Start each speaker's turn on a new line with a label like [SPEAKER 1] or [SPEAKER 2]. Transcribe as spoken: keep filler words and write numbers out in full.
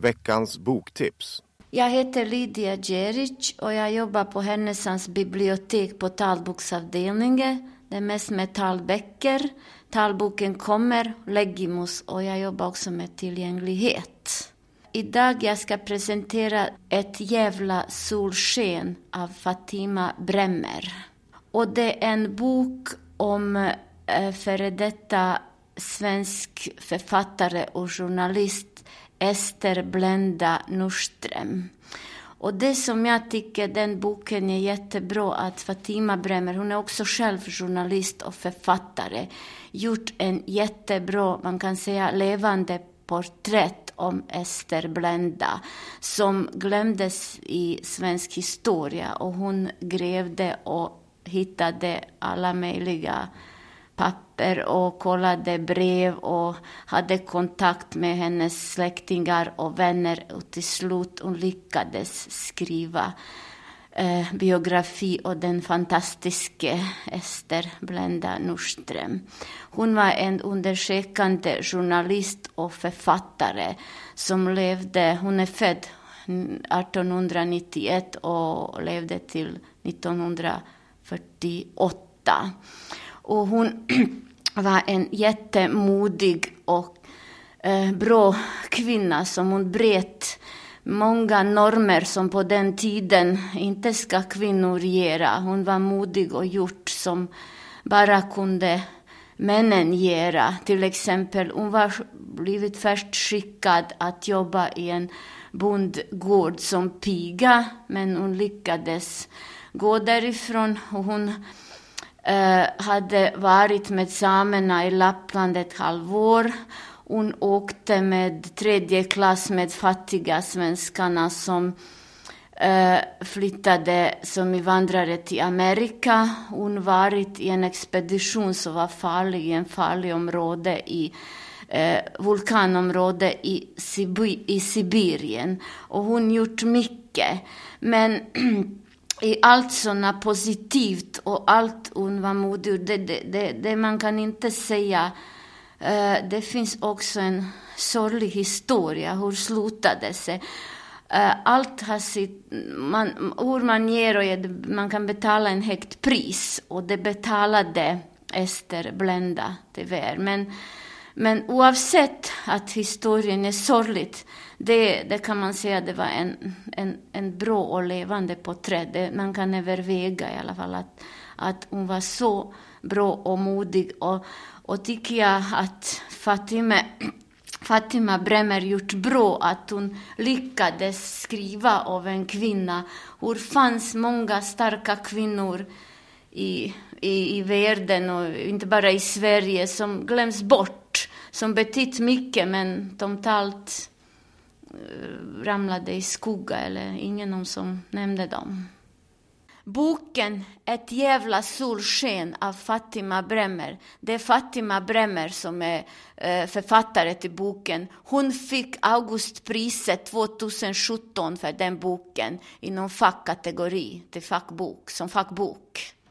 [SPEAKER 1] Veckans boktips.
[SPEAKER 2] Jag heter Lydia Djeric och jag jobbar på Härnösands bibliotek på talboksavdelningen. Det är mest med talböcker. Talboken kommer, Leggimus, och jag jobbar också med tillgänglighet. Idag jag ska presentera Ett jävla solsken av Fatima Bremer. Och det är en bok om eh, före detta svensk författare och journalist Ester Blenda Nordström. Och det som jag tycker den boken är jättebra, att Fatima Bremer, hon är också själv journalist och författare, gjort en jättebra, man kan säga levande porträtt om Ester Blenda som glömdes i svensk historia, och hon grävde och hittade alla möjliga papper och kollade brev och hade kontakt med hennes släktingar och vänner, och till slut hon lyckades skriva eh, biografi och den fantastiska Ester Blenda Nordström. Hon var en undersökande journalist och författare som levde, hon är född arton nittioett och levde till nittonhundrafyrtioåtta. Och hon var en jättemodig och eh, bra kvinna som hon bröt många normer som på den tiden inte ska kvinnor göra. Hon var modig och gjort som bara kunde männen göra. Till exempel, hon var blivit först skickad att jobba i en bondgård som piga, men hon lyckades gå därifrån, och hon Uh, hade varit med samerna i Lappland ett halvår. Hon åkte med tredje klass med fattiga svenskarna som uh, flyttade som invandrare till Amerika. Hon varit i en expedition som var farlig, i en farlig område i uh, vulkanområde i, Sibi- i Sibirien. Och hon gjort mycket. Men i allt sådana positivt och allt hon var modig, det, det, det, det man kan inte säga. Uh, det finns också en sorglig historia, hur slutade sig. Uh, allt har sitt, man, hur man ger och ger, man kan betala en högt pris, och det betalade Ester Blenda tyvärr. Men, men oavsett att historien är sorgligt, Det, det kan man säga, det var en, en, en bra och levande porträtt. Det, man kan överväga i alla fall att, att hon var så bra och modig. Och, och tycker jag att Fatima, Fatima Bremer gjort bra att hon lyckades skriva av en kvinna. Hur fanns många starka kvinnor i, i, i världen, och inte bara i Sverige, som glöms bort. Som betytt mycket, men totalt ramlade i skugga, eller ingen som nämnde dem. Boken Ett jävla solsken av Fatima Bremer. Det är Fatima Bremer som är eh, författare till boken. Hon fick Augustpriset tjugosjutton för den boken inom fackkategori till fackbok, som fackbok.